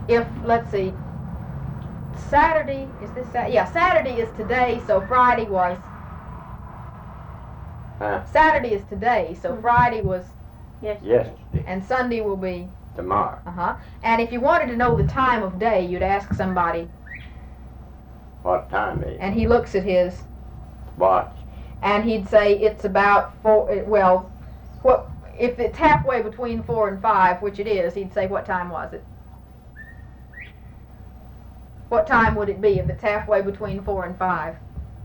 if, let's see, Saturday, is this Saturday? Yeah, Saturday is today, so Friday was... Saturday is today, so Friday was... Yesterday. And Sunday will be... Tomorrow. And if you wanted to know the time of day, you'd ask somebody... What time is it? And he looks at his... Watch. And he'd say it's about 4... Well, what if it's halfway between 4 and 5, which it is, he'd say, what time was it? What time would it be if it's halfway between 4 and 5?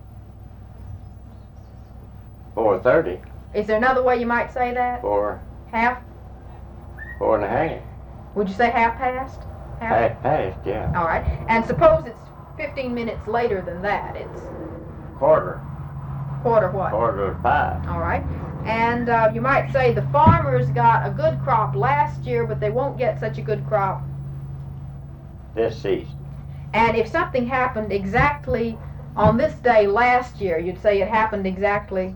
4:30. Is there another way you might say that? 4. Half? 4:30. Would you say half past? Half past, yeah. All right. And suppose it's 15 minutes later than that. It's... Quarter. Quarter what? 4:45. All right. And you might say the farmers got a good crop last year, but they won't get such a good crop this season. And if something happened exactly on this day last year, you'd say it happened exactly...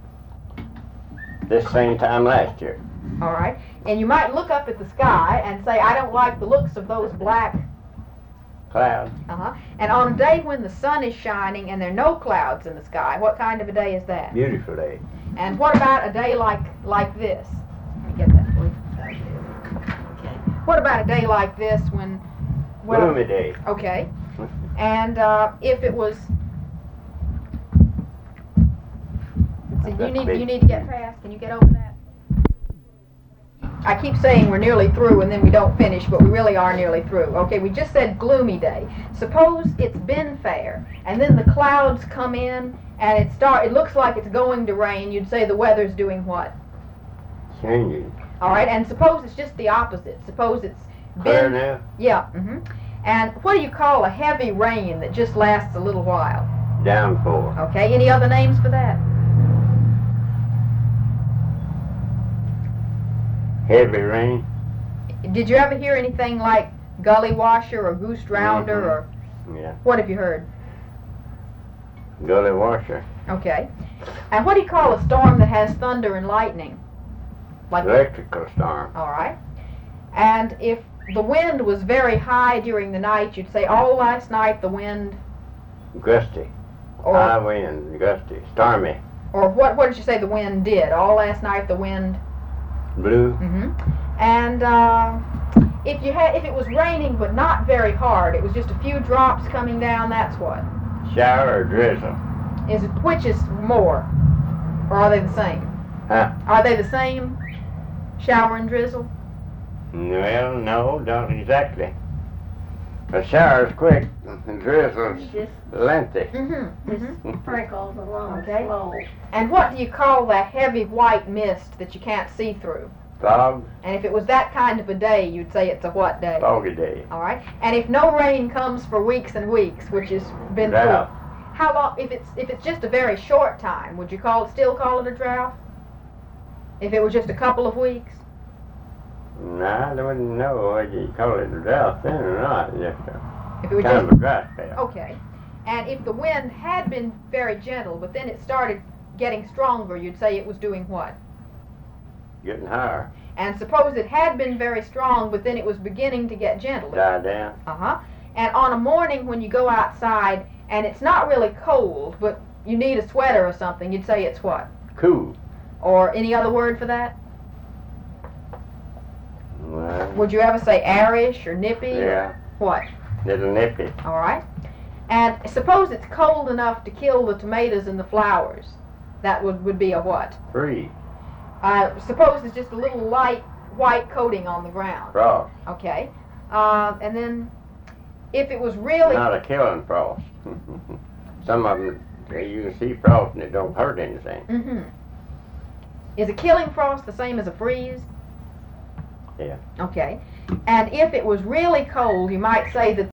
This same time last year. All right. And you might look up at the sky and say, I don't like the looks of those black... Clouds. And on a day when the sun is shining and there are no clouds in the sky, what kind of a day is that? Beautiful day. And what about a day like this? Let me get that for you. Okay. What about a day like this when... Well, gloomy day. Okay. And if it was... So you need to get fast. Can you get over that? I keep saying we're nearly through and then we don't finish, but we really are nearly through. Okay, we just said gloomy day. Suppose it's been fair, and then the clouds come in, and it looks like it's going to rain. You'd say the weather's doing what? Changing. All right, and suppose it's just the opposite. Suppose it's clear now? Yeah. And what do you call a heavy rain that just lasts a little while? Downpour. Okay, any other names for that? Heavy rain. Did you ever hear anything like gully washer or goose drownder or... Yeah. What have you heard? Gully washer. Okay. And what do you call a storm that has thunder and lightning? Like electrical storm. All right. And if the wind was very high during the night, you'd say, oh, last night the wind... Gusty. High wind, gusty, stormy. Or what did you say the wind did? All last night the wind... Blew. And if it was raining but not very hard, it was just a few drops coming down, that's what? Shower or drizzle. Which is more? Or are they the same? Are they the same? Shower and drizzle? Well, no, don't exactly. A shower's quick, and drizzle's lengthy. Sprinkles along slow. And what do you call that heavy white mist that you can't see through? Fog. And if it was that kind of a day, you'd say it's a what day? Foggy day. All right. And if no rain comes for weeks and weeks, which has been drought. How long? If it's just a very short time, would you still call it a drought? If it was just a couple of weeks? No, I wouldn't know whether you call it a drought then or not. Just if it was kind of a dry spell. Okay. And if the wind had been very gentle, but then it started getting stronger, you'd say it was doing what? Getting higher. And suppose it had been very strong, but then it was beginning to get gentler. Die down. And on a morning when you go outside, and it's not really cold, but you need a sweater or something, you'd say it's what? Cool. Or any other word for that? Well, would you ever say airish or nippy? Yeah. Or what? Little nippy. All right. And suppose it's cold enough to kill the tomatoes and the flowers. That would be a what? Freeze. Suppose it's just a little light white coating on the ground. Frost. Okay. And then if it was really... Not a killing frost. Some of them, you can see frost and it don't hurt anything. Is a killing frost the same as a freeze? Yeah. Okay. And if it was really cold, you might say that